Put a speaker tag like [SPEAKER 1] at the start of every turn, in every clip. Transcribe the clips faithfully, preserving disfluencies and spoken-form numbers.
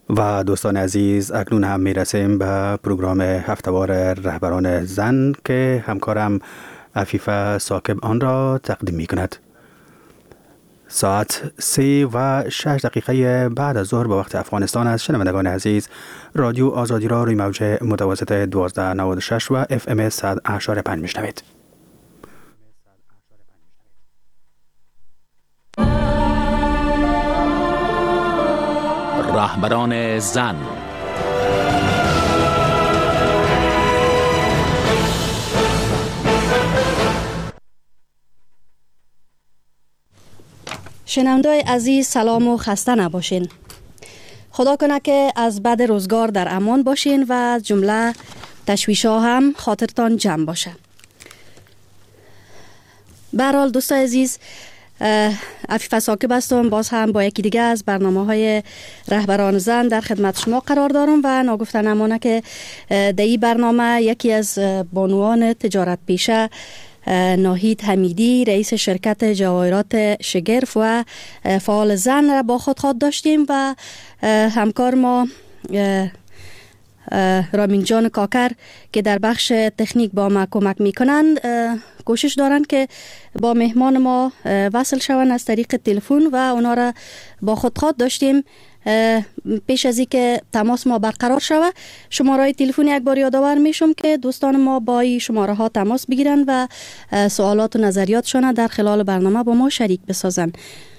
[SPEAKER 1] و دوستان عزیز، اکنون هم میرسیم به پروگرام هفتهوار رهبران زن که همکارم عفیفه ثاقب آن را تقدیم می کند. ساعت سه و شش دقیقه بعد از ظهر به وقت افغانستان است. شنوندگان عزیز، رادیو آزادی را روی موج متوسط دوازده نود و شش و اف ام صد و اشاره پنج میشنوید.
[SPEAKER 2] رهبران زن.
[SPEAKER 3] شنونده‌های عزیز، سلام و خسته نباشین. خدا کنه که از بد روزگار در امان باشین و از جمله تشویش‌ها هم خاطرتان جمع باشه. به هر حال دوستان عزیز، عفیفه ثاقب هستم. باز هم با یکی دیگه از برنامه‌های رهبران زن در خدمت شما قرار دارم و ناگفته نمانه که در این برنامه یکی از بانوان تجارت پیشه ناهید حمیدی، رئیس شرکت جواهرات شگرف و فعال زن را با خود خود داشتیم و همکار ما رامین جان کاکر که در بخش تکنیک با ما کمک میکنند کوشش دارند که با مهمان ما وصل شوند از طریق تلفن و اونا را با خود خود داشتیم. پیش از اینکه تماس ما برقرار شود، شماره تلفن یک بار یادآور میشم که دوستان ما با این شماره ها تماس بگیرن و سوالات و نظریاتشان در خلال برنامه با ما شریک بسازن.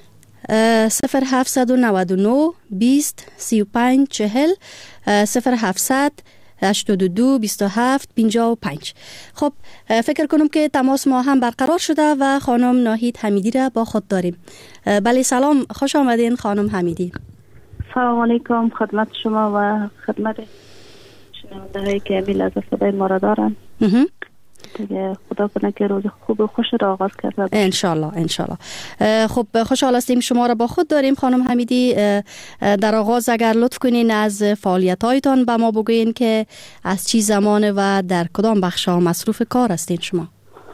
[SPEAKER 3] صفر هفتصد و نود و نه بیست سی و پنج چهل صفر هفتصد هشتاد و دو بیست و هفت پنجاه و پنج. خب فکر کنم که تماس ما هم برقرار شده و خانم ناهید حمیدی را با خود داریم. بله، سلام، خوش آمدین خانم حمیدی.
[SPEAKER 4] سلام علیکم خدمت شما و خدمت شنونده هایی که امیل از صدای ما را دارن. دیگه خدا کنه که روز خوب و خوش را آغاز کرده باشه.
[SPEAKER 3] انشالله انشالله. خب خوشحال هستیم شما را با خود داریم خانم حمیدی. در آغاز اگر لطف کنین از فعالیت هایتان به ما بگوین که از چی زمانه و در کدام بخش ها مصروف کار هستین شما؟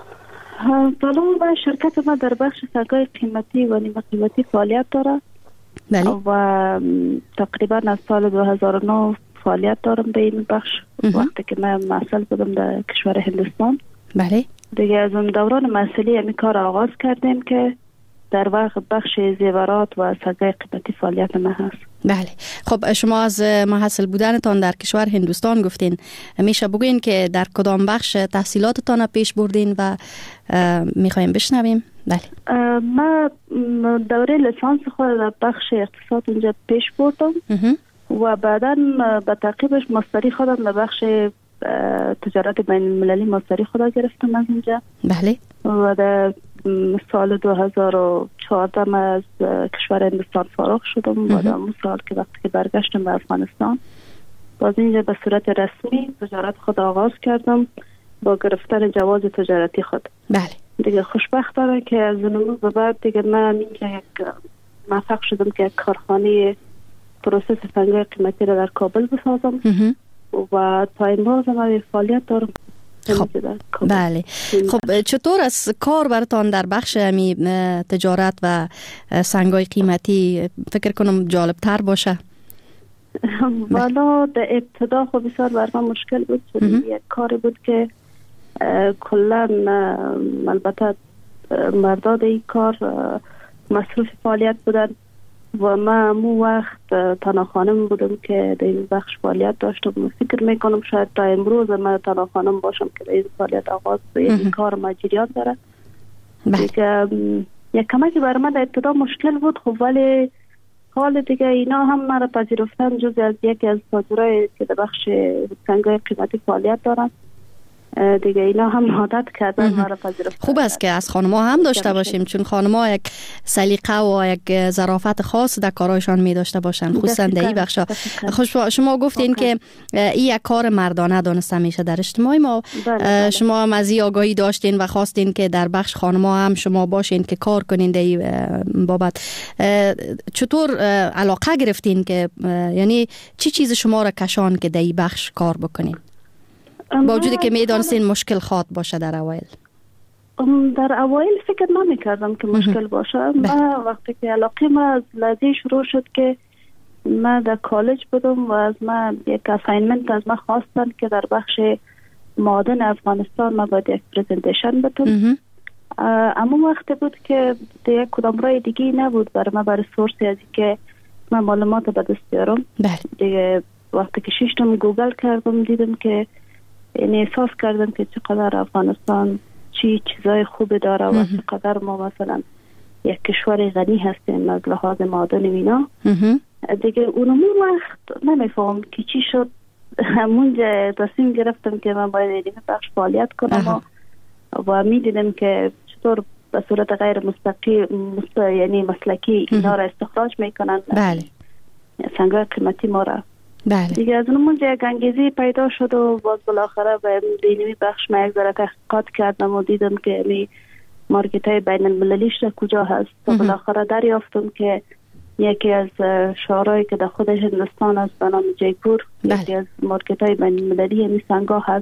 [SPEAKER 4] بله، و شرکت ما در بخش سنگ‌های قیمتی و نیمه قیمتی فعالیت داره. بله. و تقریبا از سال دو هزار و نه فعالیت دارم به این بخش. وقتی که من محصل بودم در کشور هندوستان. بله. دیگه از اون دوران محصلی همین کار آغاز کردیم که در واقع بخش زیورات و سنگ‌های قیمتی فعالیت ما هست.
[SPEAKER 3] بله. خب شما از محصل بودنتان در کشور هندوستان گفتین، میشه بگوین که در کدام بخش تحصیلاتتان پیش بردین و میخوایم بشنویم؟ بله.
[SPEAKER 4] ما دوره لیسانس خود در بخش اقتصاد اونجا پیش بردم و بعدا به تعقیبش ماستری خودم در بخش تجارت بین المللی ماستری خود گرفتم از اینجا. بله. و در سال دو هزار و چهارده من از کشور هندوستان فارغ شدم و در اون سال که وقتی که برگشتم به افغانستان باز اینجا به صورت رسمی تجارت خود آغاز کردم با گرفتن جواز تجارتی خود. بله. دیگه خوشبختانه که از اون به بعد دیگه من اینجا یک موفق شدم که یک کارخانه پروسس سنگ‌های قیمتی را در کابل بسازم و تا امروز من فعالیت دارم.
[SPEAKER 3] خب بله. خب چطور از کار براتان در بخش امی تجارت و سنگ‌های قیمتی فکر کنم جالب تر باشه؟
[SPEAKER 4] والا در ابتدا خب بسیار بر من مشکل بود، چون یک کاری بود که کلا البته مرداد این کار مصروف فعالیت بودن و ما مو وقت تنها خانم بودم که در این بخش فعالیت داشتم و فکر میکنم شاید تا امروز من تنها خانم باشم که در این فعالیت آغاز به این کار ما جریان داره. دیگه یک کمکی برای من در ابتدا مشکل بود، خب ولی حال دیگه اینا هم مرا پذیرفتن جزء از یکی از تاجرای که در بخش سنگ‌های قیمتی فعالیت دارن. دیگه اینا هم عادت کردن مرا پذیرفتن.
[SPEAKER 3] خوب است که از خانم‌ها هم داشته باشیم، چون خانم‌ها یک سلیقه و یک ظرافت خاص در کارایشان می داشته باشن، خصوصا در این بخشا. خب شما گفتین که این یک کار مردانه دانسته میشه در اجتماع ما. بله بله. شما هم از این آگاهی داشتین و خواستین که در بخش خانم‌ها هم شما باشین که کار کنین در این بابت. چطور علاقه گرفتین که یعنی چی چیز شما را کشان که در این بخش کار بکنین؟ با وجودی که میدانستین مشکل خواد باشه در اوایل.
[SPEAKER 4] در اوایل فکر نمی کردم که مشکل باشه. ما وقتی که علاقه ما از لحظه شروع شد که من در کالج بودم و از من یک اساینمنت از من خواستن که در بخش معادن افغانستان من باید یک پریزنتیشن بدم. اما وقتی بود که دیگه کدام رای دیگه نبود برای من، برای سورسی از که من معلومات به دست بیارم. دیگه وقتی که شیشتم گوگل کردم دیدم که یعنی احساس کردم که چقدر افغانستان چی چیزای خوب داره و چقدر ما مثلا یک کشور غنی هستیم از لحاظ معادن اینا. دیگه اونمون وقت نمیفهم که چی شد، همونجا تصمیم گرفتم که من باید این بخش فعالیت کنم و, و میدیدم که چطور به صورت غیر مستقیم مست... یعنی مسلکی اینا را استخراج میکنن.
[SPEAKER 3] بله.
[SPEAKER 4] سنگای قیمتی ما را.
[SPEAKER 3] بله.
[SPEAKER 4] دیگه از اونمونجا یک انگیزی پیدا شد و باز بالاخره به دینی بخش من یک ذره تحقیقات کردم و دیدم که می مارکت های بین المللیش کجا هست و بالاخره دریافتم که یکی از شهرهایی که در خود هندوستان است به نام جیپور یکی از مارکت های بین المللی همی سنگا هست.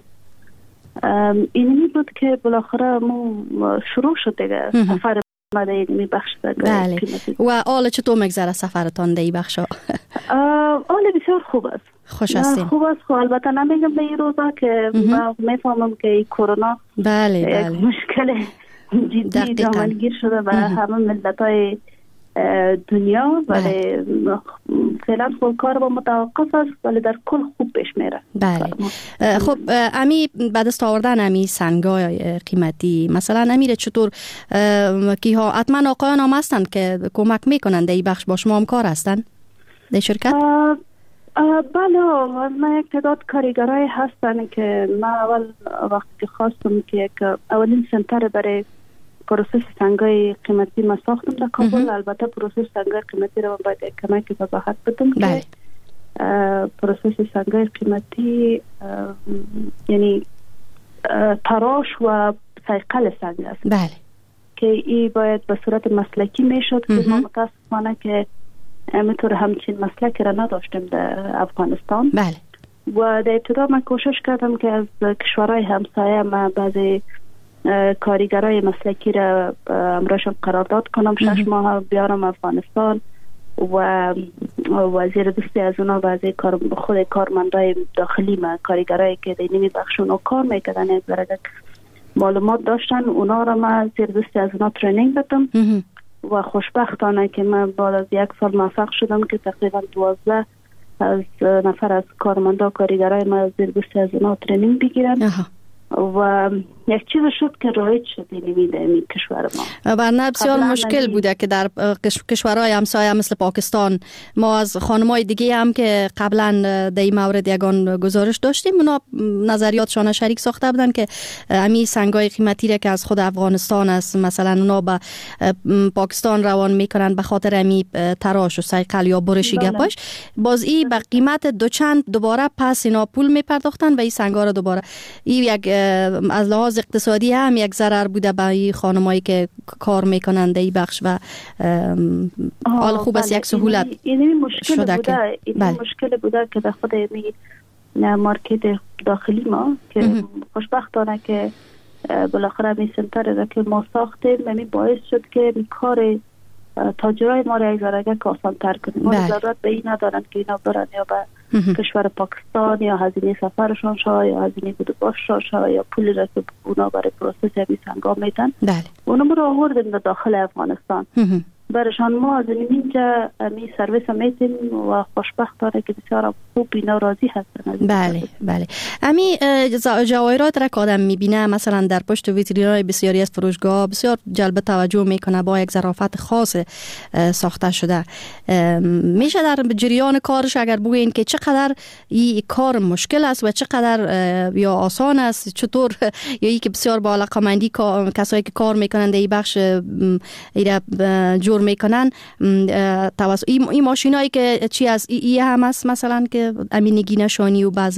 [SPEAKER 4] اینمی بود که بالاخره مو شروع شد دیگه سفر ما در اینمی بخش
[SPEAKER 3] بله. و آل چطور مگذره سفرتان در این بخش ها؟
[SPEAKER 4] آل بسیار خوب است.
[SPEAKER 3] خوش هستیم.
[SPEAKER 4] خوب است. البته نمیگم به این روزا که ما میفهمم که کرونا
[SPEAKER 3] بله بله
[SPEAKER 4] یک مشکل جدی جامعگیر شده و همه ملت های دنیا، ولی فعلا خود کار با متوقف است ولی در کل خوب پیش میره.
[SPEAKER 3] بله. خب امی بعد از آوردن امی سنگای قیمتی مثلا امیر چطور که ها حتما آقایان هم هستند که کمک میکنند این بخش با شما هم کار هستند در شرکت؟
[SPEAKER 4] بله، من یک تعداد کارگرای هستن که من اول وقتی که خواستم که یک اولین سنتر برای پروسس سنگای قیمتی ما ساختم در کابل. البته پروسس سنگای قیمتی رو باید یک کمک وضاحت بدم که پروسس سنگای قیمتی یعنی تراش و صیقل سنگ است.
[SPEAKER 3] بله. که
[SPEAKER 4] این باید به صورت مسلکی میشد که ما متاسفانه که همینطور همچین مسلکی را نداشتیم در افغانستان.
[SPEAKER 3] بله.
[SPEAKER 4] و در ابتدا من کوشش کردم که از کشورهای همسایه ما بعضی کارگرای مسلکی را امرشان قرارداد کنم، شش ماه بیارم افغانستان و وزیر دستی از اونا بعضی کار خود کارمندای داخلی ما کارگرایی که در نیمی بخشون کار میکردن یک درجه معلومات داشتن، اونا را ما زیر دستی از اونا ترینینگ دادم و خوشبختانه که من بعد از یک سال موفق شدم که تقریبا دوازده از نفر از کارمندا کارگرای ما زیر دستی از اونا ترینینگ بگیرن و یک چیز شد که رایج شد این کشور ما.
[SPEAKER 3] برنه بسیار مشکل بوده که در کشورهای همسایه مثل پاکستان ما از خانمای دیگه هم که قبلا در این مورد یگان گزارش داشتیم اونا نظریاتشان شریک ساخته بودن که امی سنگای قیمتی را که از خود افغانستان است مثلا اونا به پاکستان روان میکنن به خاطر امی تراش و صیقل یا برشی گپاش، باز ای به قیمت دوچند دوباره پس اینا پول میپرداختن و این سنگا را دوباره این یک از لحاظ اقتصادی هم یک ضرر بوده برای خانمایی که کار میکنن در این بخش و حال خوب است یک سهولت
[SPEAKER 4] این مشکل شده بوده که این بله. مشکل بوده که در خود می مارکت داخلی ما که خوشبختانه که بالاخره می سنتر را که ما ساختیم می باعث شد که می کار تاجرای ما را یک ذره آسان تر کنیم. ما ضرورت به این ندارن که اینا برن یا به کشور پاکستان یا هزینه سفرشان شا یا هزینه بود باششان شا یا پولی را که اونا برای پروسس همی سنگا میدن اونا را آوردیم در داخل افغانستان برشان ما از اینجا می سرویس میتیم و خوشبختانه که بسیار خوب اینا راضی هستن.
[SPEAKER 3] بله بله. امی جواهرات را که آدم میبینه مثلا در پشت ویترینای بسیاری از فروشگاه بسیار جلب توجه میکنه، با یک ظرافت خاص ساخته شده. میشه در جریان کارش اگر بگوین که چقدر این کار مشکل است و چقدر یا آسان است، چطور یا ای که بسیار با علاقه‌مندی کسایی که کار میکنن در این بخش ایرا جور میکنن توسط این ماشینایی که چی از ای هم است مثلا که امین نگینشانی و بعض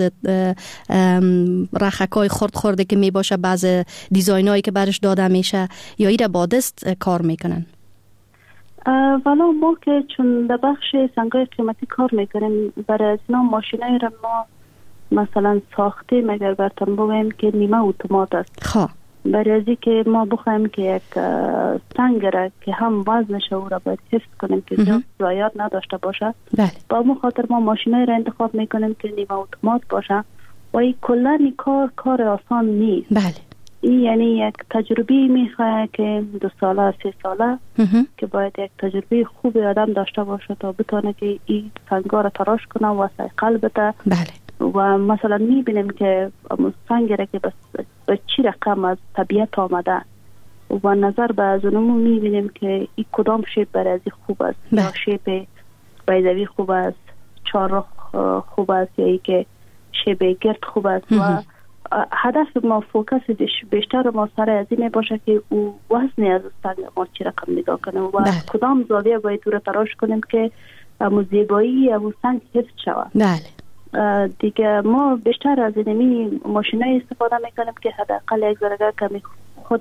[SPEAKER 3] رخکای خرد خورده که می باشه، بعض دیزاینایی که برش داده میشه یا ایره با دست کار میکنن؟
[SPEAKER 4] والا ما که چون در بخش سنگای قیمتی کار میکنیم برای از اینا ماشینایی را ما مثلا ساختیم اگر برتون بگویم که نیمه اتومات است.
[SPEAKER 3] خواه
[SPEAKER 4] برای از که ما بخوایم که یک سنگ را که هم وزنش او را باید حفظ کنیم که زیاد ضایعات نداشته باشه.
[SPEAKER 3] بله.
[SPEAKER 4] با اون خاطر ما ماشینای را انتخاب میکنیم که نیمه اتومات باشه و این کلا این کار کار آسان نیست.
[SPEAKER 3] بله.
[SPEAKER 4] این یعنی یک تجربه میخواه که دو ساله سه ساله که باید یک تجربه خوبی آدم داشته باشه تا بتونه که این سنگا را تراش کنه و سایقل بده.
[SPEAKER 3] بله.
[SPEAKER 4] و مثلا میبینیم که سنگ را که به چی رقم از طبیعت آمده و نظر به از اونمو میبینیم که این کدام شیپ برای از خوب است.
[SPEAKER 3] بله.
[SPEAKER 4] یا شیپ بیضوی خوب است، چهارراه خوب است، یا ای که شیپ گرد خوب است. و هدف ما فوکس بیشتر ما سر از این باشه که او وزنی از سنگ ما چی رقم نگاه کنیم و
[SPEAKER 3] بله.
[SPEAKER 4] کدام زاویه باید او را تراش کنیم که امو زیبایی امو سنگ حفظ شود.
[SPEAKER 3] بله.
[SPEAKER 4] دیگه ما بیشتر از اینمی ماشینای استفاده میکنیم که حداقل یک درجه کمی خود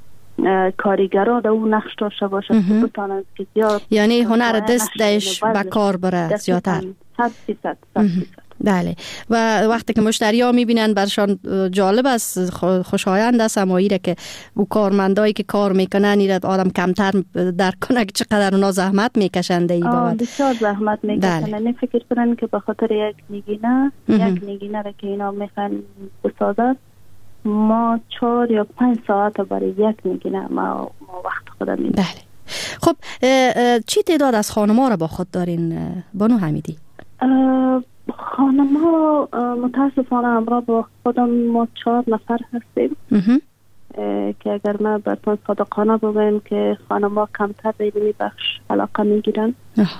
[SPEAKER 4] کارگرا در اون نقش داشته باشه که بتونن که زیاد،
[SPEAKER 3] یعنی هنر دست دش به کار بره زیادتر.
[SPEAKER 4] صد فیصد صد فیصد.
[SPEAKER 3] بله. و وقتی که مشتری ها میبینن برشان جالب است، خوشایند است همایی را که او کارمندایی که کار میکنن ایراد آدم کمتر درک کنه که چقدر اونا زحمت میکشند ای بابت.
[SPEAKER 4] بسیار زحمت میکشن. نه فکر کنن که به خاطر یک نگینه یک نگینه را که اینا میخوان بسازن ما چهار یا پنج ساعت برای یک نگینه ما, ما وقت خود میدیم.
[SPEAKER 3] بله. خب چی تعداد از خانم‌ها را با خود دارین بانو حمیدی؟
[SPEAKER 4] خانم ها متاسفانه همراه با خودم ما چهار نفر هستیم که اگر ما براتون صادقانه بگویم که خانم ها کمتر به این بخش علاقه میگیرن،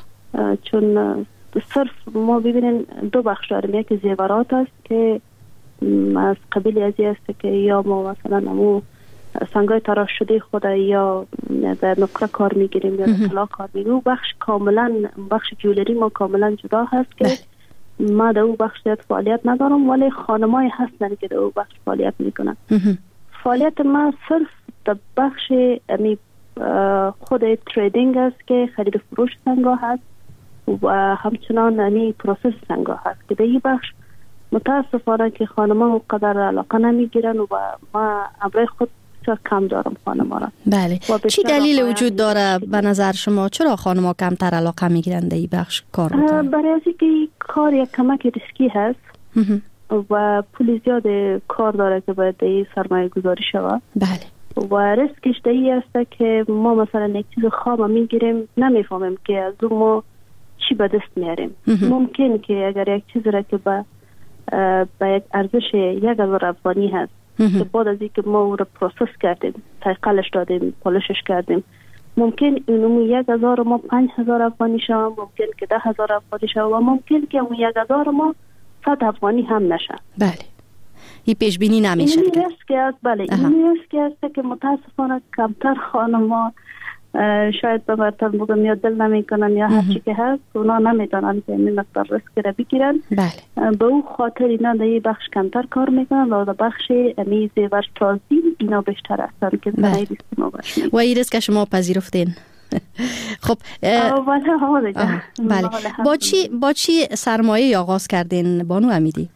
[SPEAKER 4] چون صرف ما ببینین دو بخش داریم. یکی زیورات است که از قبیل ازی است که یا ما مثلا امو سنگای تراش شده خود یا در نقره کار میگیریم یا در طلا کار میگیریم. بخش کاملا بخش جولری ما کاملا جدا هست که ما در او بخش فعالیت ندارم، ولی خانمای هستن که در او بخش فعالیت میکنن. فعالیت ما صرف در بخش امی خود تریدینگ است که خرید فروش سنگا هست و همچنان امی پروسس سنگا هست که در این بخش متاسفانه که خانما اونقدر علاقه نمیگیرن و ما برای خود بسیار کم دارم خانما را.
[SPEAKER 3] بله. چی دلیل وجود داره به نظر شما چرا خانما کمتر علاقه میگیرن در این بخش کار بکنن؟
[SPEAKER 4] برای از اینکه کار یک کمک ریسکی هست و پول زیاد کار داره که باید در این سرمایه گذاری شود.
[SPEAKER 3] بله.
[SPEAKER 4] و ریسکش در این است که ما مثلا یک چیز خام میگیریم نمیفهمیم که از اون ما چی به دست میاریم. ممکن که اگر یک چیز را که به با یک ارزش یک هزار افغانی هست که بعد از اینکه ما او را پروسس کردیم، تایقلش دادیم، پالشش کردیم، ممکن اینو یک هزار ما پنج هزار افغانی شد، ممکن که ده هزار افغانی شد و ممکن که اون یک هزار ما صد افغانی هم نشه.
[SPEAKER 3] بله. این پیش بینی نمیشه.
[SPEAKER 4] این ریسک است. بله. این ریسک است که متاسفانه کمتر خانم‌ها شاید به مرتب بگم یا دل نمی کنن یا هر چی که هست اونا نمیدانن که این مقدار ریسک را بگیرن.
[SPEAKER 3] بله.
[SPEAKER 4] به او خاطر اینا در این بخش کمتر کار میکنن و در بخش امی زیور سازی اینا بیشتر هستن که
[SPEAKER 3] بله.
[SPEAKER 4] ریسک ما باشه.
[SPEAKER 3] و این ریسک شما پذیرفتین؟ خب بله. با چی با چی سرمایه آغاز کردین بانو حمیدی؟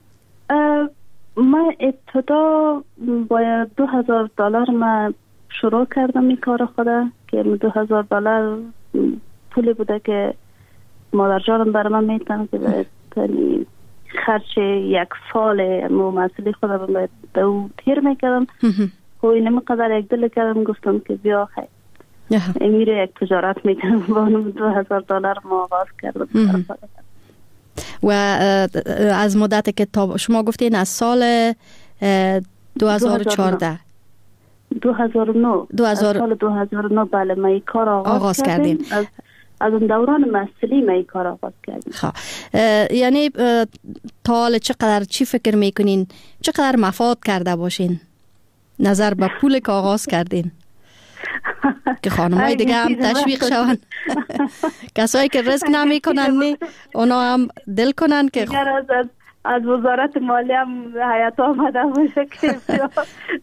[SPEAKER 4] من ابتدا با دو هزار دلار من شروع کردم این کار خدا که دو هزار دلار پولی بوده که مادر جانم برای من میتونم که خرچ یک سال مسئله خدا باید دو تیر میکردم و این مقدر یک دل کردم گفتم که بیا خیلی میره یک تجارت میکنم با دو هزار دلار ما آغاز کردم.
[SPEAKER 3] و از مدت که تا شما گفتین از سال دو هزار و چهارده
[SPEAKER 4] دو هزار و نه
[SPEAKER 3] دو هزار...
[SPEAKER 4] سال دو هزار و نه بله ما این کار آغاز, آغاز کردیم. از از اون دوران مسئله ما این کار آغاز کردیم.
[SPEAKER 3] خب یعنی تا حال چقدر چی فکر میکنین چقدر مفاد کرده باشین نظر به پول که آغاز کردین که خانمای دیگه هم تشویق شون کسایی که رزق نمی کنن نی اونا هم دل کنن که
[SPEAKER 4] از از وزارت مالی هم حیات آمده باشه که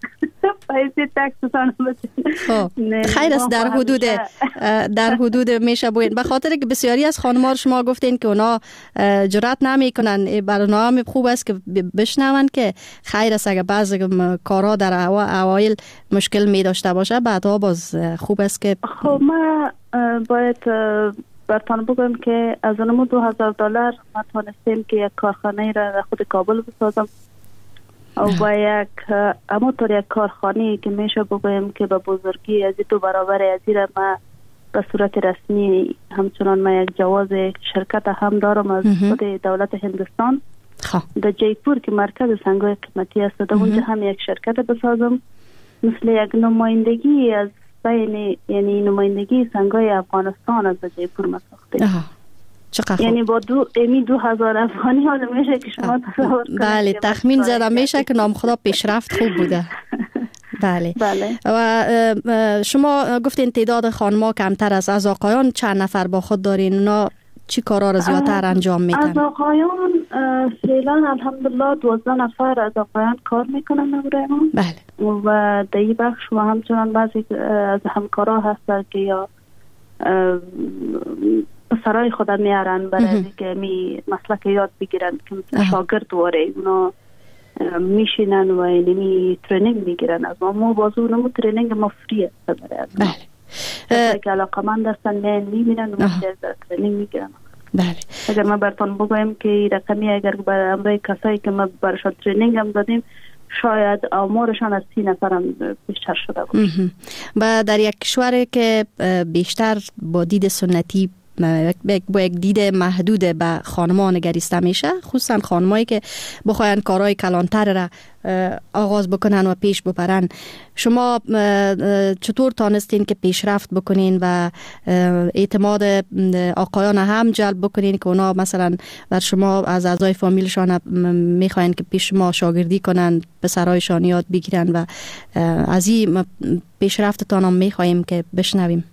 [SPEAKER 4] پیسه تکسشان بده.
[SPEAKER 3] خب خیر است در حدود در حدود میشه بگین، به خاطر که بسیاری از خانم‌ها شما گفتین که اونا جرأت نمیکنن. برنامه خوب است که بشنون که خیر است اگر بعضی کارها در اوایل مشکل می داشته باشه، بعدها باز خوب است که
[SPEAKER 4] خب ما باید برتان بگم که از اونمو دو هزار دلار ما تانستیم که یک کارخانه را در خود کابل بسازم و با یک همونطور یک کارخانه که میشه بگویم که به بزرگی از دو برابر از را ما به صورت رسمی همچنان ما یک جواز شرکت هم دارم از خود دولت هندوستان در جیپور که مرکز سنگای قیمتی است. در اونجا هم یک شرکت بسازم مثل یک نمایندگی از بین، یعنی نمایندگی سنگای افغانستان از جیپور ما ساختیم. یعنی با دو امی دو هزار افغانی حال میشه که شما تصور کنید.
[SPEAKER 3] بله تخمین زدم میشه که نام خدا پیشرفت خوب بوده. بله.
[SPEAKER 4] بله.
[SPEAKER 3] و شما گفتین تعداد خانم‌ها کمتر است، از آقایان چند نفر با خود دارین؟ اونا چی کارا را زیادتر انجام میدن؟
[SPEAKER 4] از آقایان فعلا الحمدلله دوازده نفر از آقایان کار میکنن برای ما.
[SPEAKER 3] بله.
[SPEAKER 4] و در این بخش و همچنان بعضی از همکارا هستن که یا پسرای خودم میارن برای که می مسلک یاد بگیرن که شاگرد واره اونا میشینن و اینمی ترینینگ میگیرن از ما. ما بازو اونمو ترینینگ ما فری است برای از ما. بله. که علاقه من دستن میان میبینن و در ترینینگ میگیرن.
[SPEAKER 3] بله.
[SPEAKER 4] اگر ما براتون بگویم که رقمی اگر برای امرای کسایی که ما براشون ترینینگ هم دادیم شاید آمارشان از سی نفر هم بیشتر شده باشه.
[SPEAKER 3] و در یک کشور که بیشتر با دید سنتی با یک دید محدود به خانم‌ها نگریسته میشه، خصوصا خانمایی که بخواین کارهای کلانتر را آغاز بکنن و پیش ببرن، شما چطور تانستین که پیشرفت بکنین و اعتماد آقایان هم جلب بکنین که اونا مثلا بر شما از اعضای فامیلشان میخواین که پیش شما شاگردی کنن، پسرایشان یاد بگیرن و از این پیشرفتتان هم میخوایم که بشنویم؟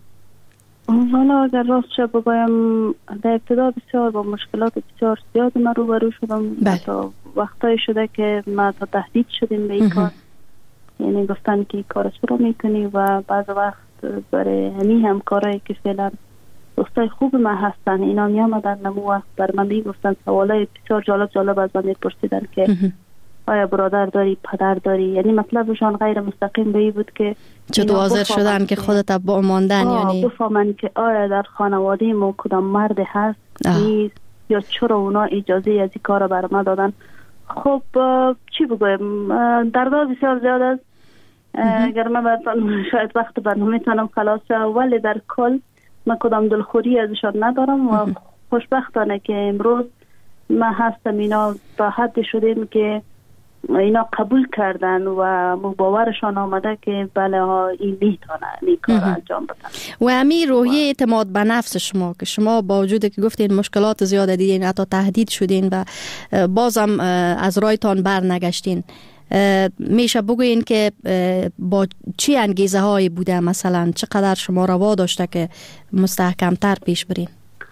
[SPEAKER 4] والا اگر راست شد بگویم در ابتدا بسیار با مشکلات بسیار زیاد من روبرو شدم. تا وقتایی شده که ما تا تهدید شدیم به این کار، یعنی گفتن که کار چرا میکنی و بعض وقت برای همین همکارایی که فعلا دوستای خوب من هستن اینا می آمدن نمو وقت بر من میگفتن سوالای بسیار جالب جالب از من میپرسیدن که آیا برادر داری، پدر داری، یعنی مطلبشان غیر مستقیم به این بود که
[SPEAKER 3] چطور حاضر شدن که خودت با ماندن، یعنی
[SPEAKER 4] بفهمن که آیا در خانواده ما کدام مرد هست نیست یا چرا اونا اجازه از این کار بر ما دادن. خب چی بگویم، دردها بسیار زیاد است. اگر من براتون شاید وقت برنامه تانم خلاص شد، ولی در کل من کدام دلخوری ازشان ندارم و خوشبختانه که امروز ما هستم اینا تا حد شدیم که اینا قبول کردن و باورشان آمده که بله ها این میتونه این کار انجام بدن.
[SPEAKER 3] و همین روحیه اعتماد به نفس شما که شما با وجود که گفتین مشکلات زیاد دیدین، حتی تهدید شدین و بازم از رایتان بر نگشتین، میشه بگوین که با چی انگیزه هایی بوده؟ مثلا چقدر شما روا داشته که مستحکمتر پیش برین؟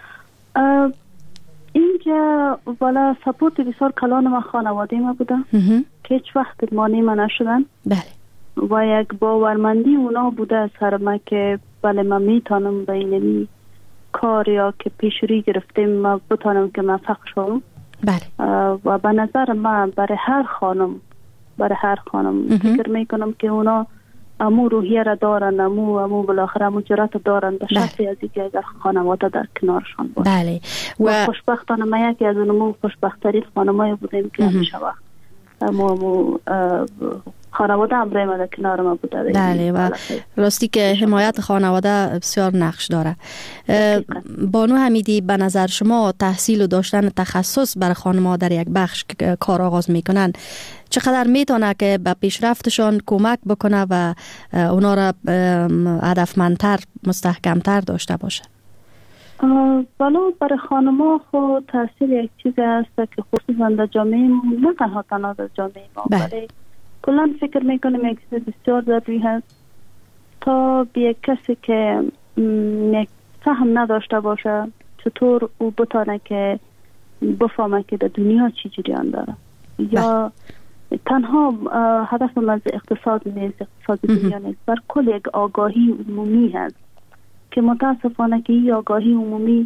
[SPEAKER 4] اینجا والا سپورت بسیار کلان ما خانواده ما بوده که هیچ وقت مانع ما نشدن.
[SPEAKER 3] بله.
[SPEAKER 4] و یک باورمندی اونا بوده از سر ما که بله من میتونم به اینمی کار یا که پیشروی گرفتیم ما بتونم که موفق شوم.
[SPEAKER 3] بله.
[SPEAKER 4] و به نظر من برای هر خانم برای هر خانم فکر میکنم که اونا امو روحیه را دارن، امو امو بالاخره امو جرأت دارن به شرطی از اینکه اگر خانواده در کنارشان باشه.
[SPEAKER 3] بله.
[SPEAKER 4] و, و خوشبختانه ما یکی از اونمو خوشبخت‌ترین خانمایی بودیم که همیشه وقت امو امو خانواده هم برای ما در کنار ما بوده.
[SPEAKER 3] بله. و راستی که حمایت خانواده بسیار نقش داره. بانو حمیدی، به نظر شما تحصیل و داشتن تخصص برای خانم‌ها در یک بخش کار آغاز میکنن چقدر میتونه که به پیشرفتشان کمک بکنه و اونا را هدفمندتر مستحکمتر داشته باشه؟
[SPEAKER 4] بالا برای خانم‌ها خود تحصیل یک چیز هست که خصوصا در جامعه نه تنها تنها در جامعه ما برای کلان فکر میکنم یک چیز بسیار ضروری هست تا به یک کسی که یک فهم نداشته باشه چطور او بتانه که بفهمه که در دنیا چی جریان داره یا تنها هدف از اقتصاد نیست، اقتصاد دنیا نیست، بر کل یک آگاهی عمومی هست که متاسفانه که این آگاهی عمومی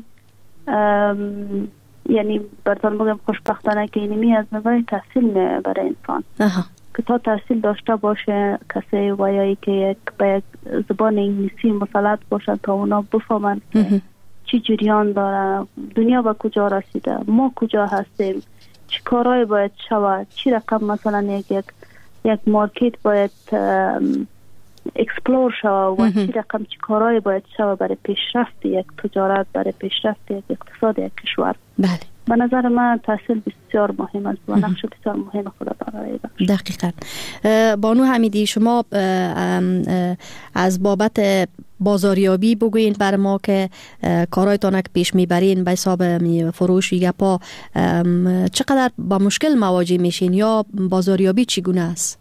[SPEAKER 4] یعنی برطان بگم خوشبختانه که اینمی از نظر تحصیل برای انسان
[SPEAKER 3] اها.
[SPEAKER 4] که تا تحصیل داشته باشه کسی ویایی که یک به یک زبان انگلیسی مسلط باشن تا اونا بفهمن که چی جریان داره، دنیا به کجا رسیده، ما کجا هستیم، چی کارهای باید شود، چی رقم مثلا یک یک یک مارکت باید اکسپلور شود و چی رقم چی کارهای باید شود برای پیشرفت یک تجارت، برای پیشرفت یک اقتصاد یک کشور.
[SPEAKER 3] بله.
[SPEAKER 4] به نظر من تحصیل بسیار مهم است و نقش بسیار مهم خود داره.
[SPEAKER 3] دقیقاً. بانو حمیدی، شما از بابت بازاریابی بگوین بر ما که کارهایتان که پیش میبرین به حساب فروش گپا چقدر با مشکل مواجه میشین یا بازاریابی چگونه است؟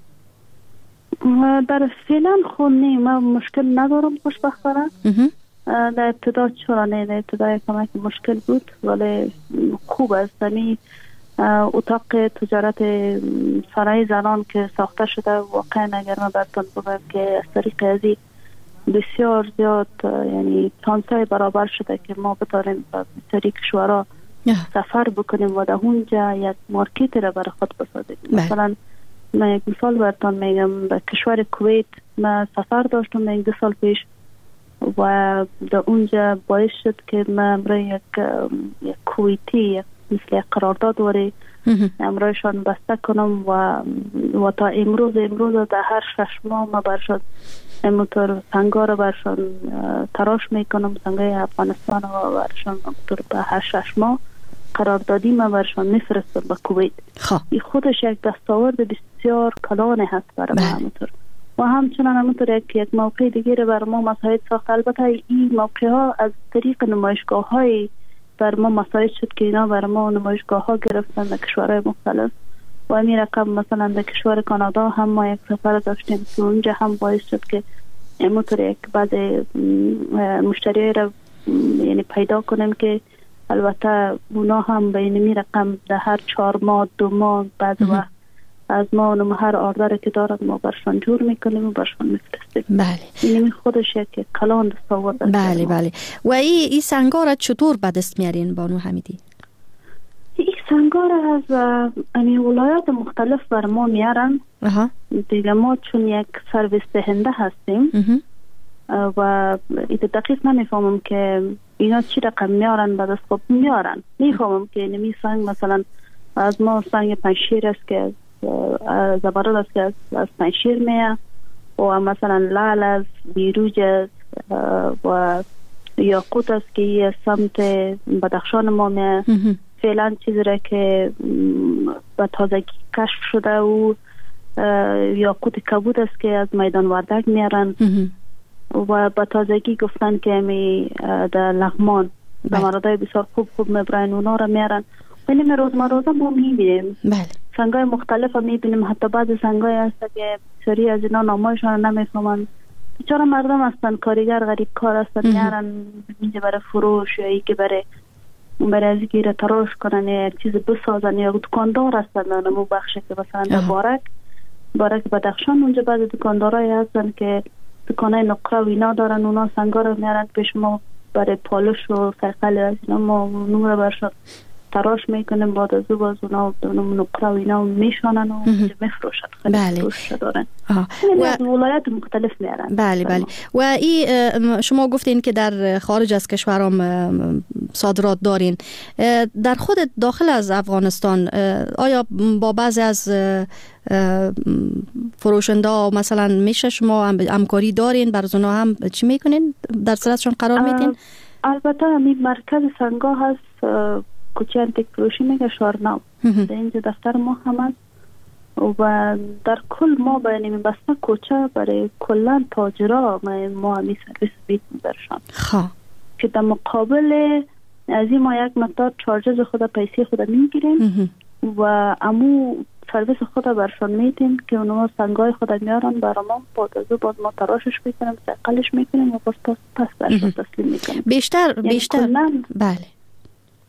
[SPEAKER 4] در فعلا خود نه من مشکل ندارم خوشبختانه. در ابتدا چرا نه، در ابتدا کمک مشکل بود ولی خوب است. یعنی اتاق تجارت صنایع زنان که ساخته شده واقعا اگر من براتون بگم که از طریق ازی بسیار زیاد یعنی چانسای برابر شده که ما بتاریم به بسیاری کشورها سفر بکنیم و در اونجا یک مارکت را برای خود بسازیم. مثلا من یک مثال براتون میگم، به کشور کویت من سفر داشتم یک دو سال پیش و در اونجا باعث شد که من برای یک یک کویتی مثل یک قرارداد وری امرایشان بسته کنم و و تا امروز امروز در هر شش ماه ما برشان امطور سنگار برشان تراش میکنم، سنگای افغانستان و برشان امطور به هر شش ماه قراردادی ما برشان میفرستم به کویت. این خودش یک دستاورد بسیار کلانه هست برای ما امطور. و همچنان همونطور یک یک موقع دیگه بر ما مساعد ساخت. البته این موقع ها از طریق نمایشگاه های بر ما مساعد شد که اینا بر ما نمایشگاه ها گرفتن در کشورهای مختلف و این رقم مثلا در کشور کانادا هم ما یک سفر داشتیم که اونجا هم باعث شد که همونطور یک بعض مشتری را یعنی پیدا کنیم که البته اونا هم به اینمی رقم در هر چهار ماه دو ماه بعد وقت از ما اونم هر آردر که دارد ما برشان جور میکنیم و برشان میفرستیم.
[SPEAKER 3] بله.
[SPEAKER 4] اینمی خودش یک کلان دستاورد.
[SPEAKER 3] بله بله. و ای ای سنگار چطور به دست میارین بانو حمیدی؟
[SPEAKER 4] این سنگار از این ولایات مختلف بر ما میارن.
[SPEAKER 3] اها.
[SPEAKER 4] دیگه ما چون یک سرویس دهنده هستیم و ایت دقیق نمیفهمم که اینا چی رقم میارن به دست خود میارن. میفهمم که اینمی سنگ مثلا از ما سنگ پنشیر است که زبرد است که از پنشیر میه و مثلا لعل است، بیروج است و یاقوت است که یه سمت بدخشان ما میه. فعلا چیزی را که به تازگی کشف شده و یاقوت کبود است که از میدان وردک میارن و به تازگی گفتن که می در لغمان زمردهای بسیار خوب خوب میبرن اونا را میارن. ولی ما روزمروزه ما میبینیم سنگای مختلف هم میبینیم، حتی بعض سنگای هست که بسیاری از اینا نامایشان نمیفهمن. بیچاره مردم هستن، کاریگر غریب کار هستن، میارن اینجا برای فروش یا ای که برای برای از اینکه تراش کنن یا یک چیز بسازن یا دکاندار هستن. نمو بخشه که مثلا در بارک بارک بدخشان اونجا بعض دکاندارای هستن که دکانای نقره و اینا دارن، اونا سنگا رو میارن پیش ما برای پالش و سرقل از اینا ما نمو برشن تراش میکنیم، بعد از او باز اونا نقره و اینا میشانن و میفروشن.
[SPEAKER 3] بله.
[SPEAKER 4] دارن.
[SPEAKER 3] و
[SPEAKER 4] ولایت مختلف میارن.
[SPEAKER 3] بله بله. و ای شما گفتین که در خارج از کشورام صادرات دارین. در خود داخل از افغانستان آیا با بعضی از فروشنده مثلا میشه شما همکاری دارین؟ برای اونا هم چی میکنین؟ در صورتشون قرار میدین؟
[SPEAKER 4] البته همین مرکز سنگا هست، کوچه انتیک فروشی میگه شارناو. در اینجا دفتر ما هم هست و در کل ما به نمی بسته کوچه برای کلان تاجرا ما همی سرویس بیت میبرشان که در مقابل از این ما یک مقدار چارجز خود پیسی خود میگیریم و امو سرویس خود برشان میتیم که اونها سنگای خود میارن برای ما، بازو باز ما تراشش میکنیم، سقلش میکنیم و پس پس پس برشان تسلیم میکنیم.
[SPEAKER 3] بیشتر بیشتر بله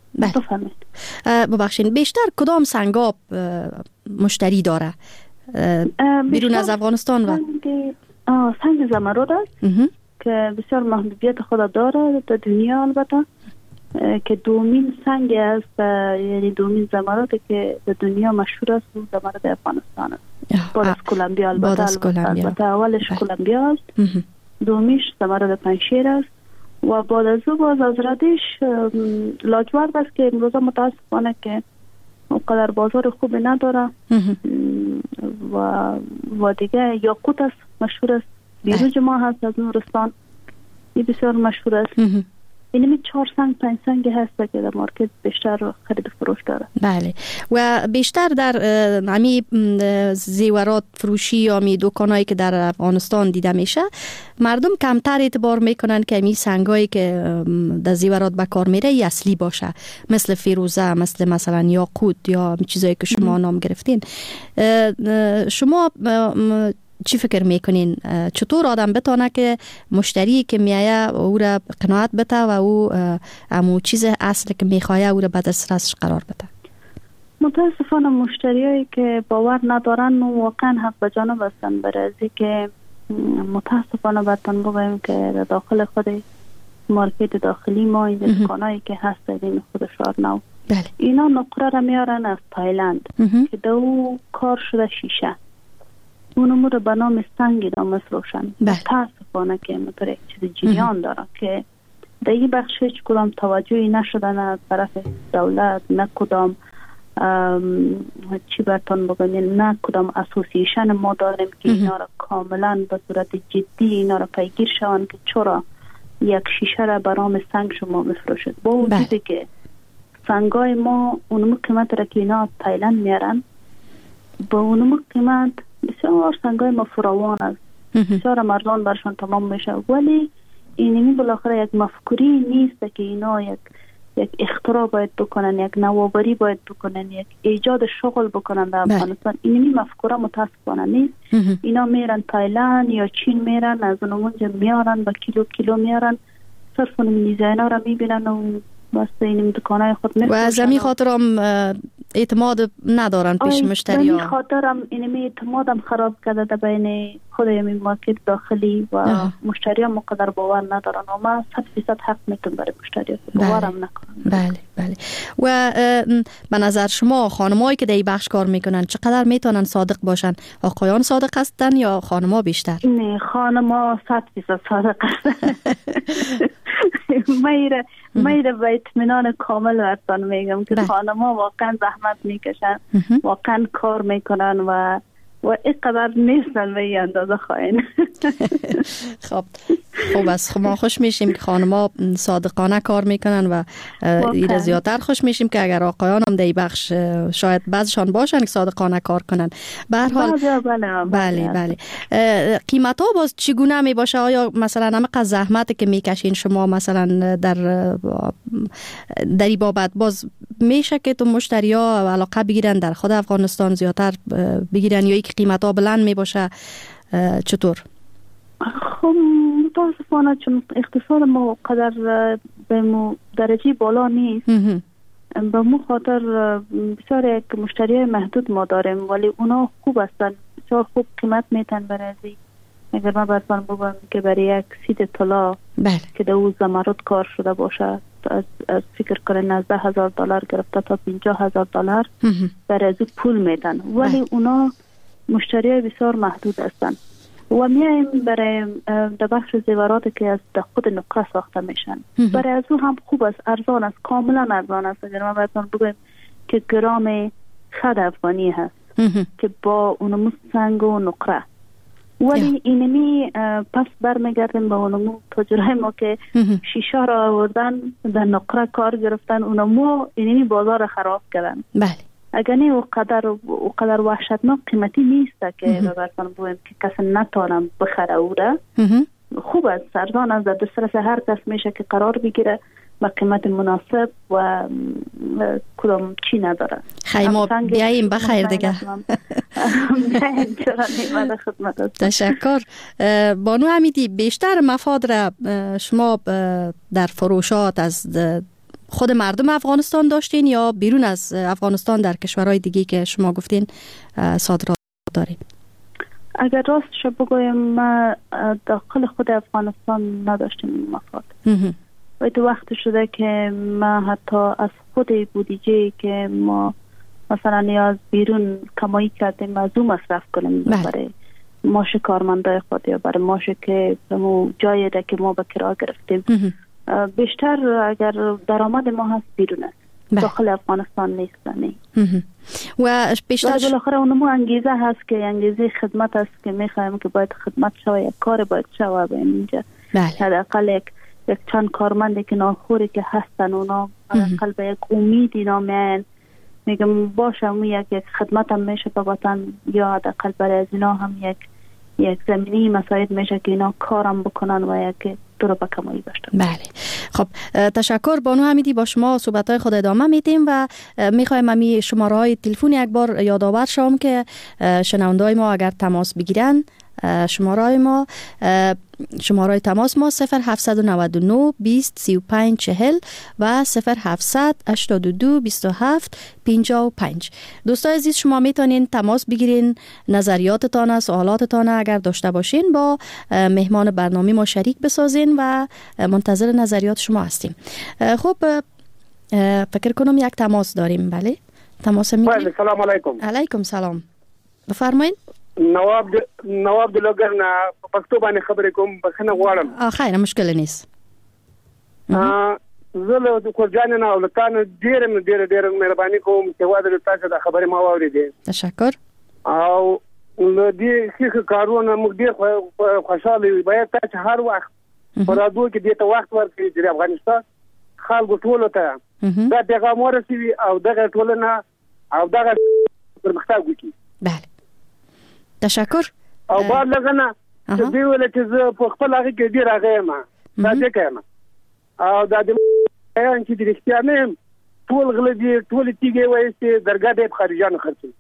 [SPEAKER 4] بفرمایید.
[SPEAKER 3] ببخشید بیشتر کدام سنگاب مشتری داره بیرون از افغانستان؟ و
[SPEAKER 4] سنگ, سنگ زمرد است که بسیار محبوبیت خود داره در دنیا، البته که دومین سنگ است، یعنی دومین زمرد که در دنیا مشهور است و زمرد افغانستان است. بعد از کلمبیا، البته البته اولش کلمبیا است، دومیش زمرد پنشیر است و بعد از او باز از ردیش لاجورد است که امروزه متاسفانه که اونقدر بازار خوبی نداره و و دیگه یاقوت است، مشهور است، بیروج ما هست از نورستان، این بسیار مشهور است. اینمی چهار سنگ پنج سنگ هست که در مارکت بیشتر خرید فروش داره.
[SPEAKER 3] بله. و بیشتر در همی زیورات فروشی یا می دکانایی که در افغانستان دیده میشه، مردم کمتر اعتبار میکنن که می سنگایی که در زیورات به کار میره ای اصلی باشه، مثل فیروزه، مثل مثلا یاقوت یا چیزایی که شما نام گرفتین. شما چی فکر میکنین چطور آدم بتونه که مشتری که میایه او را قناعت بده و او امو چیز اصلی که میخواه او را به دسترسش قرار بده؟
[SPEAKER 4] متاسفانه مشتریایی که باور ندارن واقعا حق به جانب هستن، برای ازی که متاسفانه براتون بگویم که داخل خود مارکت داخلی ما این دکانایی که هست این خود شارنو،
[SPEAKER 3] بله.
[SPEAKER 4] اینا نقره را میارن از تایلند که دو کار شده شیشه، اونمو رو به نام سنگ دا مفروشن. متاسفانه که مطور یک چیز جریان داره که در این بخش هیچ کدام توجهی نشدن از طرف دولت، نه کدام چی برتون بگنین، نه کدام اسوسییشن ما داریم که اینا را کاملا به صورت جدی اینا را پیگیر شوند که چرا یک شیشه را به نام سنگ شما مفروشد. با وجودی که سنگای ما اونمو قیمت را که اینا تایلند میارن، با اونمو قیمت بسیار سنگای ما فراوان است، بسیار مردان برشان تمام میشه، ولی اینمی بالاخره یک مفکوری نیست که اینا یک یک اختراع باید بکنن، یک نوآوری باید بکنن، یک ایجاد شغل بکنن در افغانستان. اینمی مفکوره متاسفانه نیست. اینا میرن تایلند یا چین میرن، از اونجا میارن با کیلو کیلو میارن، صرف اون دیزاینا را میبینن و بس اینم دکانای خود میفروشن.
[SPEAKER 3] و از همین خاطر هم اعتماد ندارن پیش مشتری ها.
[SPEAKER 4] از همین خاطر هم اینمی اعتمادم خراب کرده در بین خود همین مارکت داخلی و آه. مشتری هم مقدر باور ندارن و ما صد فیصد حق میتونم برای مشتری ها باورم نکنم.
[SPEAKER 3] بله بله. و به نظر شما خانمایی که در این بخش کار میکنن چقدر میتونن صادق باشن؟ آقایان صادق هستن یا خانما بیشتر؟
[SPEAKER 4] نه، خانما صد فیصد صادق هستن. میره میره به اطمینان کامل براتون میگم که خانما واقعا زحمت میکشن، واقعا کار میکنن و و اینقدر نیستن به این اندازه خواهین.
[SPEAKER 3] خب خوب است، ما خوش میشیم که خانما صادقانه کار میکنن و ایره زیادتر خوش میشیم که اگر آقایان هم در بخش شاید بعضشان باشن که صادقانه کار کنن. به هر حال
[SPEAKER 4] بله
[SPEAKER 3] بله بله. قیمت ها باز چگونه می باشه؟ آیا مثلا همه زحمت که میکشین شما مثلا در در این بابت باز میشه که تو مشتری ها علاقه بگیرن در خود افغانستان زیادتر بگیرن یا یک قیمت ها بلند می باشه؟ چطور؟
[SPEAKER 4] خب متاسفانه چون اقتصاد ما قدر به درجه بالا نیست، به مو خاطر بسیار یک مشتری محدود ما داریم، ولی اونا خوب هستن، بسیار خوب قیمت میتن برای ازی. اگر من براتون بگم که برای یک سید طلا که در او زمرد کار شده باشه از, از فکر کنه نزده هزار دلار گرفته تا پنجاه هزار دلار برای ازی پول میتن، ولی بله. اونا مشتری بسیار محدود هستن و میایم برای در بخش زیورات که از خود نقره ساخته میشن. برای از او هم خوب است، ارزان است، کاملا ارزان است. اگر ما براتون بگم که گرام خد افغانی هست که با اونمو سنگ و نقره، ولی اینمی پس برمیگردیم به اونمو تجربه ما که شیشه را آوردن در نقره کار گرفتن، اونمو اینمی بازار خراب کردن.
[SPEAKER 3] بله.
[SPEAKER 4] اگر نه اوقدر اوقدر وحشتناک قیمتی نیست که براتون بگم که کسی نتونم بخره او را. خوب است، ارزان است، در دسترس هر کس میشه که قرار بگیره با قیمت مناسب و کدام چی نداره.
[SPEAKER 3] خیلی ما بیاییم بخیر دیگه. تشکر. بانو حمیدی، بیشتر مفاد را شما در فروشات از خود مردم افغانستان داشتین یا بیرون از افغانستان در کشورهای دیگه که شما گفتین صادرات دارین؟
[SPEAKER 4] اگر راستش بگویم ما داخل خود افغانستان نداشتیم مفاد. و تو وقت شده که ما حتی از خود بودجه که ما مثلا نیاز بیرون کمایی کردیم از اون مصرف کنیم برای ماش کارمندای خود یا برای ماش که جایی ده که ما به کرا گرفتیم. بیشتر اگر درآمد ما هست بیرون است، داخل افغانستان نیست. نه
[SPEAKER 3] و بیشتر
[SPEAKER 4] بالاخره اونمو انگیزه هست که انگیزه خدمت است که میخوایم که باید خدمت شوه، یک کار باید شوه به اینجا. حداقل یک یک چند کارمندی که ناخوری که هستن اونا حداقل به یک امید اینا میان میگم باشه اون یک یک خدمت هم میشه به وطن، یا حداقل برای از اینا هم یک یک زمینی مساعد میشه که اینا کارم بکنن و یک دور به کمایی داشتن.
[SPEAKER 3] بله خب تشکر بانو حمیدی. با شما صحبت‌های خود ادامه میدیم و میخوایم امی شماره‌های تلفنی یک بار یادآور شوم که شنونده‌های ما اگر تماس بگیرن. شماره ما شماره تماس ما صفر هفتصد و نود و نه بیست سی و پنج چهل و صفر هفتصد هشتاد و دو بیست و هفت پنجاه و پنج. دوستان عزیز شما میتونین تماس بگیرین، نظریاتتان، سوالاتتان اگر داشته باشین با مهمان برنامه ما شریک بسازین و منتظر نظریات شما هستیم. خب فکر کنم یک تماس داریم. بله تماس میگیریم.
[SPEAKER 2] سلام علیکم.
[SPEAKER 3] علیکم سلام، بفرمایید.
[SPEAKER 2] نواب د... نواب د لوګر نه په پښتو باندې خبرې کوم، بخنه غواړم.
[SPEAKER 3] اه خیر مشکل نیست.
[SPEAKER 2] ا زه له کورجان نه او لکان ډیر ډیر ډیر مهرباني کوم چې واده تاسو د خبرې ما واورېدې.
[SPEAKER 3] تشکر.
[SPEAKER 2] او له دې څخه کارونه موږ ډیر خوشاله یو. باید تاسو هر وخت پرادو کې دې ته وخت ورکړئ چې افغانستان خلکو ټولو ته دا پیغام ورسوي او دغه ټولنه او دغه پرمختګ وکړي.
[SPEAKER 3] بله تشکر.
[SPEAKER 2] او بعد لغنه چې دی ول چې زه په خپل هغه کې ډیر راغیم دا دې کایم او دا دې ان چې د رښتیا نه ټول غل دي ټول تیږي وایي چې درګه دې خارجانو خرڅي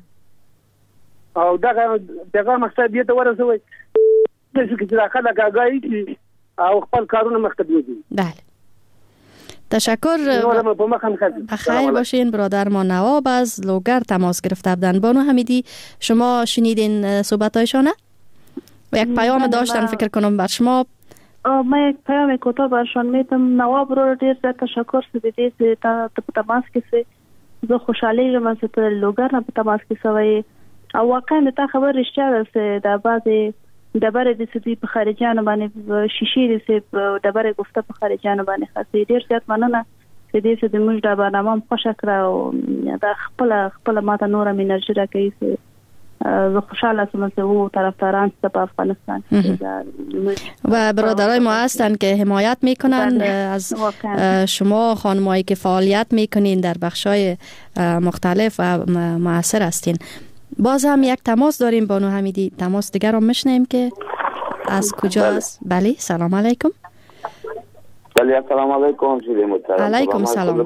[SPEAKER 2] او دا دغه مقصد دې ته ورسوي چې داخله کاږي او خپل کارونه مخکې وي.
[SPEAKER 3] بله تشکر. بخیر باشین. برادر ما نواب از لوگر تماس گرفته بودن. بانو حمیدی شما شنیدین صحبتایشانه و یک پیام داشتن فکر کنم بر شما.
[SPEAKER 4] ما یک پیام کوتاه برشان میدم. نواب رو دیر زیاد تشکر سیدی سی تا تماس کسی زو خوشحالی رو من سی لوگر نه تماس کسی وی او واقعا تا خبر رشتیا ده در بعضی دبر د سدي په خارجانو باندې شیشې د دبر گفته په خارجانو باندې خاصه ډیر زیات مننه چې دې څه د موږ د برنامه خوشا کړ او دا خپل خپل ماته نور مې انرژي راکړي چې زه خوشاله سم چې وو طرفداران ست په افغانستان
[SPEAKER 3] و برادرای ما هستن که حمایت میکنن از شما خانمایی که فعالیت میکنین در بخشای مختلف و موثر هستین. باز هم یک تماس داریم بانو حمیدی. تماس دیگر رو میشنیم که از کجاست. بله سلام علیکم.
[SPEAKER 5] بله سلام علیکم شیده محترم.
[SPEAKER 3] علیکم سلام.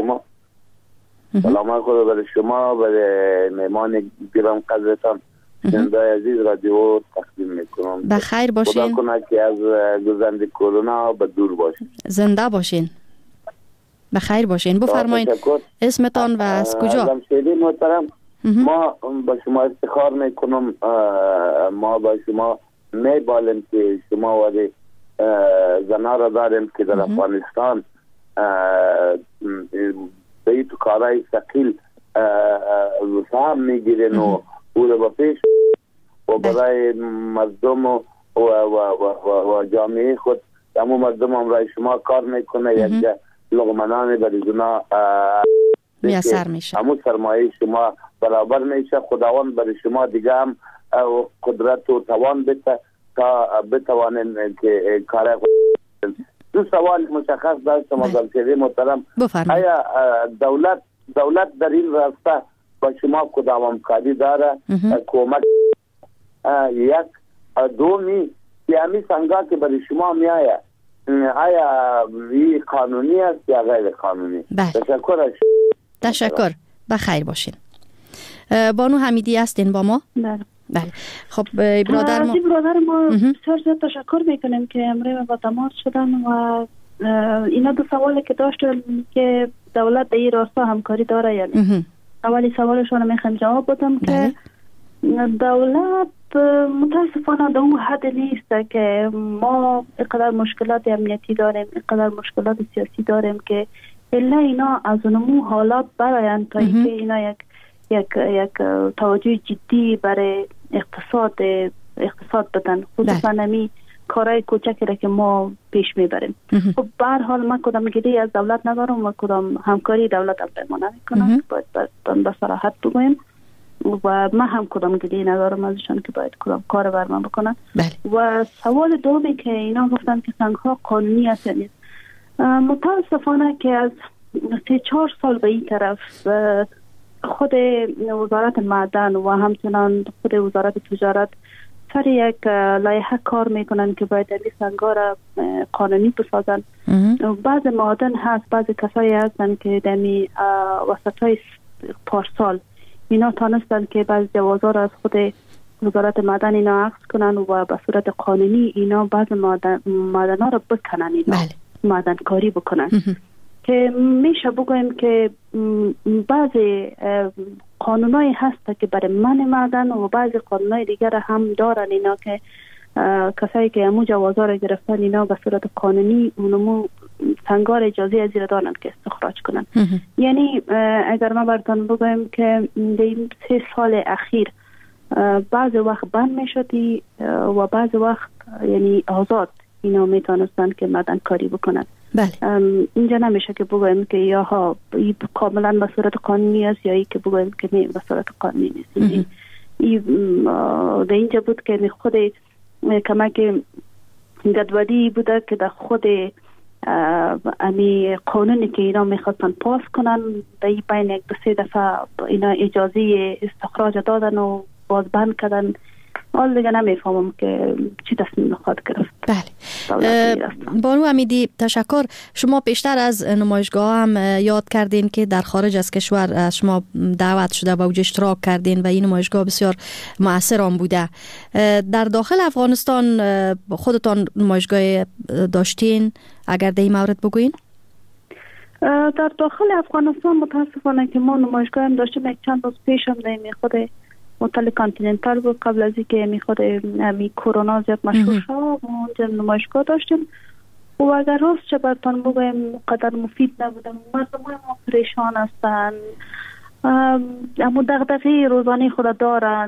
[SPEAKER 5] سلام خدا برای شما برای مهمان گرم قدرتان زنده عزیز رادیو تقدیم میکنم.
[SPEAKER 3] بخیر باشین.
[SPEAKER 5] خدا کنه که از گزند کرونا به دور باشین.
[SPEAKER 3] زنده باشین. بخیر باشین. بفرمایید اسمتان و از کجا؟
[SPEAKER 5] شیده محترم ما با شما افتخار میکنم. ما با شما میبالیم که شما ولی زنا را داریم که در افغانستان به این تو کارهای ثقیل سهم میگیرن و او را با پیش و برای مردم و, و, و, و, و جامعه خود همون مردم هم رای شما کار میکنه. یک لغمنان برای زنا
[SPEAKER 3] میسر میشه.
[SPEAKER 5] همون سرمایه شما برابر میشه. خداوند برای شما دیگه هم قدرت و توان بده تا بتوانین که کار دو سوال مشخص داشتم از جناب محترم. آیا دولت دولت در این راسته با شما کدام همکاری داره؟ کمک یک دومی که همین سنگا که برای شما میآید آیا این قانونی است یا غیر قانونی؟ تشکر.
[SPEAKER 3] تشکر. بخیر باشین. بانو حمیدی هستین با ما؟
[SPEAKER 4] بله.
[SPEAKER 3] بله. خب برادر ما
[SPEAKER 4] برادر ما بسیار زیاد تشکر میکنیم که امروز با تماس شدن و اینا دو سوالی که داشتن که دولت در این راستا همکاری داره یا نه. اولی سوالشون میخوام جواب بدم که دولت متاسفانه در اون حد نیست که ما اینقدر مشکلات امنیتی داریم، اینقدر مشکلات سیاسی داریم که الا اینا از اونمو حالات برایند تا اینکه اینا یک یک یک توجه جدی برای اقتصاد اقتصاد بدن، خصوصا نمی کارهای کوچکی را که ما پیش میبریم. خب به هر حال من کدام گیری از دولت ندارم و کدام همکاری دولت هم پیمانه میکنم، باید به صراحت بگویم و من هم کدام گیری ندارم ازشان که باید کدام کار بر من بکنن. و سوال دومی که اینا گفتن که سنگ ها قانونی است یا نیست، متاسفانه که از سه چهار سال به این طرف خود وزارت معدن و همچنان خود وزارت تجارت سر یک لایحه کار میکنن که باید این سنگا را قانونی بسازن. بعض معدن هست، بعض کسایی هستن که دمی وسطای پارسال اینا تانستن که بعض جوازا را از خود وزارت معدن اینا عکس کنن و به صورت قانونی اینا بعض معدن معدن ها را بکنن، اینا معدن کاری بکنن که میشه بگویم که بعضی قانونایی هست که برای من معدن و بعضی قانونای دیگر هم دارن اینا که کسایی که امو جوازا را گرفتن اینا به صورت قانونی اونمو سنگار اجازه از زیر دارن که استخراج کنن. یعنی اگر ما براتون بگویم که این سه سال اخیر بعضی وقت بند میشدی و بعضی وقت یعنی آزاد اینا میتونستن که معدن کاری بکنن.
[SPEAKER 3] بله.
[SPEAKER 4] اینجا نمیشه که بگویم که یا ها این کاملا به صورت قانونی است یا ای که بگویم که نه به صورت قانونی نیست. این در اینجا بود که خود کمک گدودی بوده که در خود امی قانونی که اینا میخواستن پاس کنن در این بین یک دو سه دفعه اینا اجازه استخراج دادن و باز بند کردن. حال دیگه نمیفهمم که چی تصمیم میخواد گرفت.
[SPEAKER 3] بله. بانو امیدی تشکر. شما پیشتر از نمایشگاه هم یاد کردین که در خارج از کشور از شما دعوت شده و اوج اشتراک کردین و این نمایشگاه بسیار مؤثر آن بوده. در داخل افغانستان خودتان نمایشگاه داشتین؟ اگر در این مورد بگوین.
[SPEAKER 4] در داخل افغانستان متاسفانه که ما نمایشگاه هم داشتیم، یک چند روز پیش هم در خود هتل کانتیننتال بود قبل از اینکه می خود می کرونا زیاد مشهور شد. ما اونجا نمایشگاه داشتیم و اگر راست چه براتون بگویم قدر مفید نبوده. مردم ما پریشان هستن، اما دغدغه روزانه خود دارن.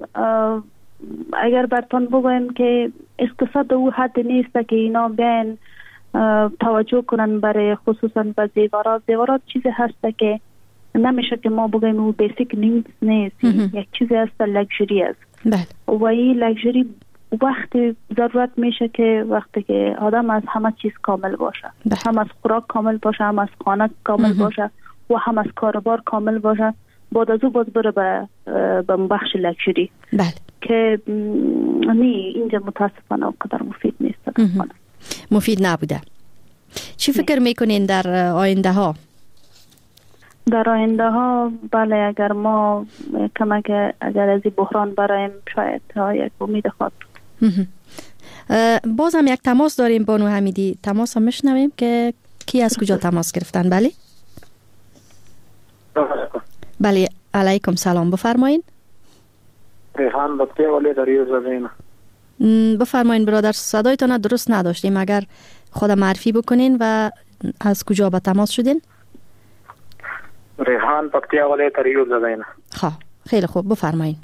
[SPEAKER 4] اگر براتون بگویم که اقتصاد او حد نیست که اینا بیان توجه کنن برای خصوصا به زیورات. زیورات چیزی هست که نمیشه که ما بگیم او بیسیک نیدز نیست، یک چیزی هست لکژری است.
[SPEAKER 3] بله.
[SPEAKER 4] و این لکژری وقتی ضرورت میشه که وقتی که آدم از همه چیز کامل باشه. بله. هم از خوراک کامل باشه، هم از خانه کامل باشه و هم از کاروبار کامل باشه. بعد از او باز بره به به بخش لکژری.
[SPEAKER 3] بله.
[SPEAKER 4] که نی اینجا متاسفانه قدر مفید نیست.
[SPEAKER 3] مفید نبوده. چی فکر میکنین در آینده ها؟
[SPEAKER 4] در آینده ها بله، اگر ما کمک اگر از این بحران برایم شاید یک امید خواهد بود.
[SPEAKER 3] باز هم یک تماس داریم بانو حمیدی. تماس هم میشنویم که کی از کجا تماس گرفتن. بله بله علیکم سلام، بفرمایین.
[SPEAKER 6] ریحان بختیاری دریو زمین.
[SPEAKER 3] بفرمایین برادر، صدایتان درست نداشتیم، اگر خود معرفی بکنین و از کجا به تماس شدین.
[SPEAKER 6] ریحان بختیاری دریو زمین.
[SPEAKER 3] خب خیلی خوب، بفرمایین.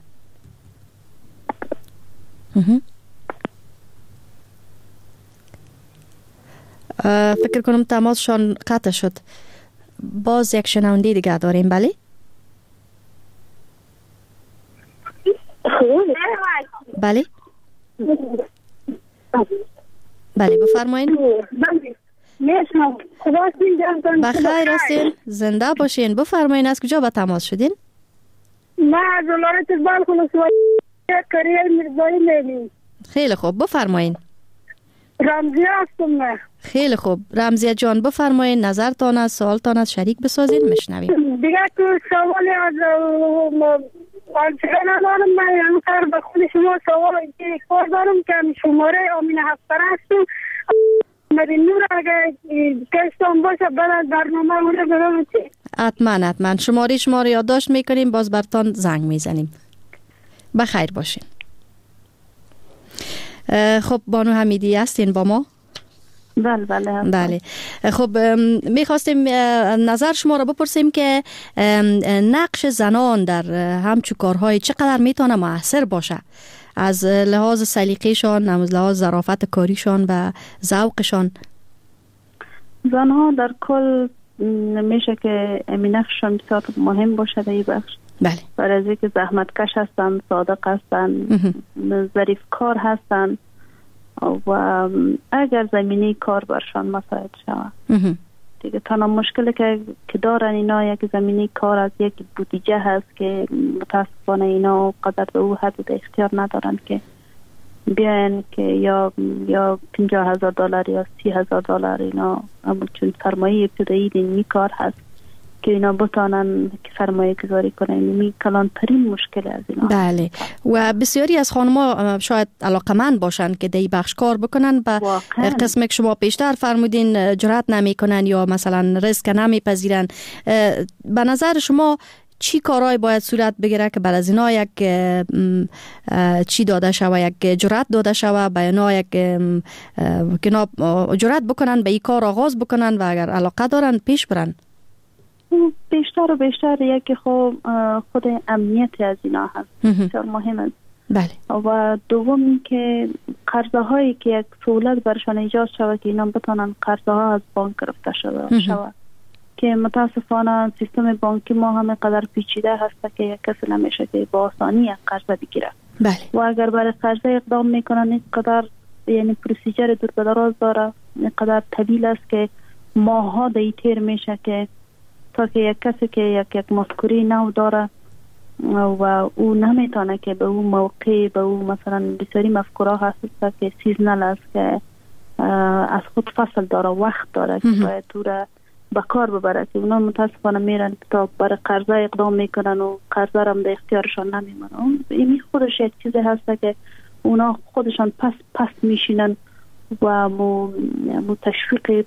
[SPEAKER 3] فکر کنم تماسشان قطع شد. باز یک شنونده دیگه داریم. بله بله بله بفرمایین. بخیر هستین، زنده باشین. بفرمایین از کجا به تماس شدین؟
[SPEAKER 7] ما از ولایت بلخ ولسوالی کریر میرزایی میلیم.
[SPEAKER 3] خیلی خوب، بفرمایین.
[SPEAKER 7] رمزیه هستم من.
[SPEAKER 3] خیلی خوب رمزیه جان، بفرمایین، نظرتان از سوالتان از شریک بسازین، میشنویم.
[SPEAKER 7] دیگه تو سوالی از آنچه ندارم. من امسر به خود شما سوال کار دارم که شماره آمین هفتره هستم. نور اگر کشتم باشه بعد برنامه اونه برام چی؟
[SPEAKER 3] حتما حتما شماره شما رو یادداشت میکنیم، باز برتان زنگ میزنیم. بخیر باشین. خب بانو حمیدی هستین با ما؟
[SPEAKER 4] بله بله
[SPEAKER 3] بله. خب میخواستیم نظر شما رو بپرسیم که نقش زنان در همچون کارهای چقدر میتونه مؤثر باشه از لحاظ سلیقه‌شان، از لحاظ ظرافت کاریشان و ذوقشان.
[SPEAKER 4] زنها در کل میشه که این نقششان بسیار مهم باشه در این بخش.
[SPEAKER 3] بله.
[SPEAKER 4] برای از اینکه زحمتکش هستن، صادق هستن، ظریف کار هستن و اگر زمینه کار برشان مساعد شود دیگه تنها مشکلی که که دارن اینا یک زمینه کار از یک بودجه هست که متاسفانه اینا قدر به او حد اختیار ندارن که بیاین که یا یا پنجاه هزار دلار یا سی هزار دلار اینا اما چون سرمایه ابتدایی این کار هست که اینا بتانن که سرمایه گذاری کنن. این کلانترین مشکل از اینا.
[SPEAKER 3] بله. و بسیاری از خانم‌ها شاید علاقمند باشن که دی بخش کار بکنن با قسمی که شما پیشتر فرمودین جرأت نمیکنن یا مثلا ریسک نمیپذیرن. به نظر شما چی کارهای باید صورت بگیره که بعد از اینا یک چی داده شوه، یک جرأت داده شوه به اینا، یک که جرأت بکنن به این کار آغاز بکنن و اگر علاقه دارن پیش برن؟
[SPEAKER 4] بیشتر و بیشتر یکی خب خود امنیت از اینا هست بسیار مهم است.
[SPEAKER 3] بله.
[SPEAKER 4] و دوم که قرضه هایی که یک سهولت برشان ایجاد شود که اینا بتانن قرضه ها از بانک گرفته شده شود که متاسفانه سیستم بانکی ما همه قدر پیچیده هست که یک کسی نمیشه که با آسانی یک قرضه بگیره.
[SPEAKER 3] بله.
[SPEAKER 4] و اگر برای قرضه اقدام میکنن این قدر یعنی پروسیجر دور به دراز داره، این قدر طویل است که ماها دی تیر میشه که تا که یک کسی که یک یک مذکوری نو داره و او نمیتونه که به اون موقع به اون مثلا بسیاری مفکوره هست که سیزنل است که از خود فصل داره، وقت داره که باید تو را به کار ببره که اونا متاسفانه میرن تا برای قرضه اقدام میکنن و قرضه را هم در اختیارشان نمیمونه. این خودش یک چیزی هست که اونا خودشان پس پس میشینن و مو, مو تشویق